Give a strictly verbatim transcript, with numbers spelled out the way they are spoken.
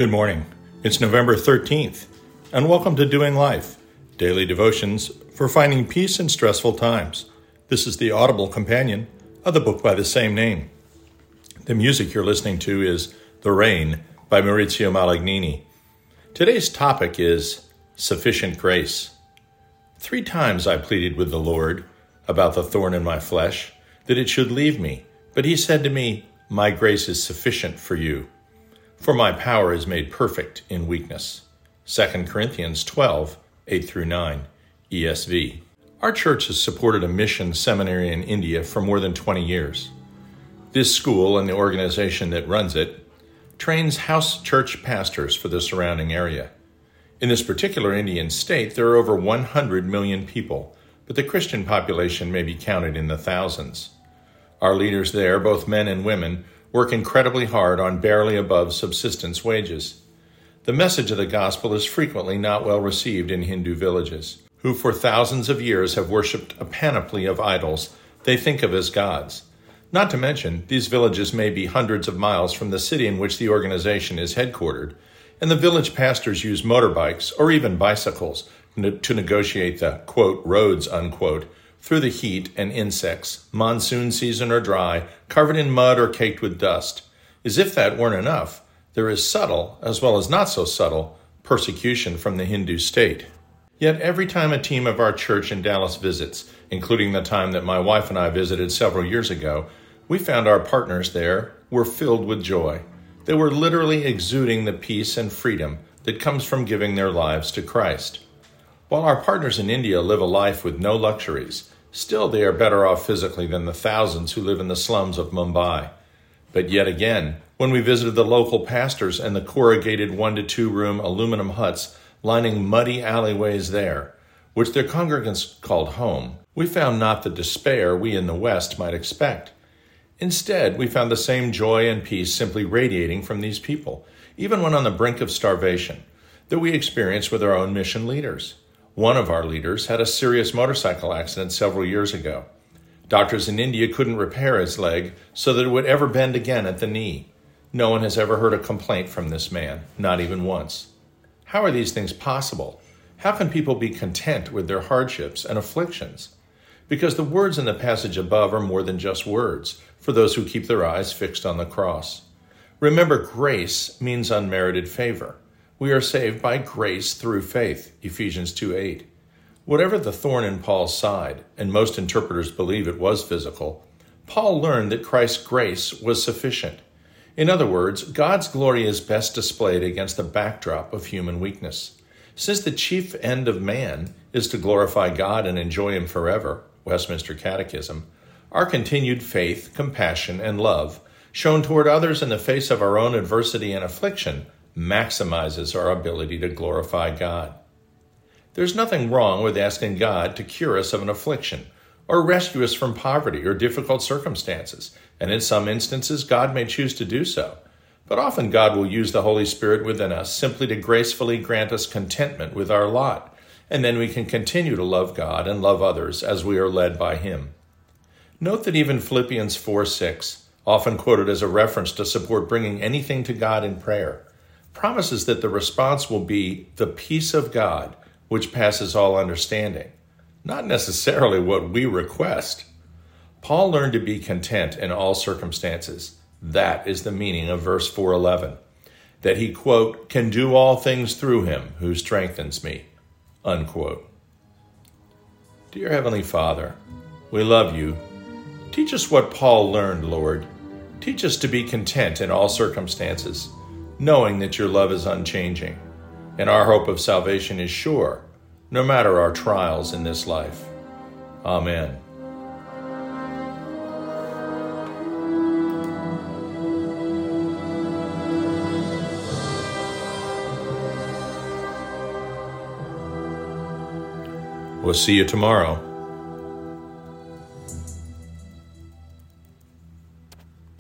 Good morning. It's November thirteenth, and welcome to Doing Life, daily devotions for finding peace in stressful times. This is the audible companion of the book by the same name. The music you're listening to is The Rain by Maurizio Malagnini. Today's topic is Sufficient Grace. Three times I pleaded with the Lord about the thorn in my flesh, that it should leave me. But he said to me, "My grace is sufficient for you, for my power is made perfect in weakness." Second Corinthians twelve, eight through nine, E S V. Our church has supported a mission seminary in India for more than twenty years. This school and the organization that runs it trains house church pastors for the surrounding area. In this particular Indian state, there are over one hundred million people, but the Christian population may be counted in the thousands. Our leaders there, both men and women, work incredibly hard on barely above subsistence wages. The message of the gospel is frequently not well received in Hindu villages, who for thousands of years have worshipped a panoply of idols they think of as gods. Not to mention, these villages may be hundreds of miles from the city in which the organization is headquartered, and the village pastors use motorbikes or even bicycles to negotiate the, quote, roads, unquote, through the heat and insects, monsoon season or dry, covered in mud or caked with dust. As if that weren't enough, there is subtle, as well as not so subtle, persecution from the Hindu state. Yet every time a team of our church in Dallas visits, including the time that my wife and I visited several years ago, we found our partners there were filled with joy. They were literally exuding the peace and freedom that comes from giving their lives to Christ. While our partners in India live a life with no luxuries, still they are better off physically than the thousands who live in the slums of Mumbai. But yet again, when we visited the local pastors and the corrugated one to two room aluminum huts lining muddy alleyways there, which their congregants called home, we found not the despair we in the West might expect. Instead, we found the same joy and peace simply radiating from these people, even when on the brink of starvation, that we experienced with our own mission leaders. One of our leaders had a serious motorcycle accident several years ago. Doctors in India couldn't repair his leg so that it would ever bend again at the knee. No one has ever heard a complaint from this man, not even once. How are these things possible? How can people be content with their hardships and afflictions? Because the words in the passage above are more than just words for those who keep their eyes fixed on the cross. Remember, grace means unmerited favor. We are saved by grace through faith, Ephesians two eight. Whatever the thorn in Paul's side, and most interpreters believe it was physical, Paul learned that Christ's grace was sufficient. In other words, God's glory is best displayed against the backdrop of human weakness. Since the chief end of man is to glorify God and enjoy Him forever, Westminster Catechism, our continued faith, compassion, and love, shown toward others in the face of our own adversity and affliction, maximizes our ability to glorify God. There's nothing wrong with asking God to cure us of an affliction or rescue us from poverty or difficult circumstances, and in some instances God may choose to do so. But often God will use the Holy Spirit within us simply to gracefully grant us contentment with our lot, and then we can continue to love God and love others as we are led by Him. Note that even Philippians four six, often quoted as a reference to support bringing anything to God in prayer, promises that the response will be the peace of God, which passes all understanding, not necessarily what we request. Paul learned to be content in all circumstances. That is the meaning of verse four eleven, that he, quote, can do all things through Him who strengthens me, unquote. Dear Heavenly Father, we love You. Teach us what Paul learned, Lord. Teach us to be content in all circumstances, knowing that Your love is unchanging, and our hope of salvation is sure, no matter our trials in this life. Amen. We'll see you tomorrow.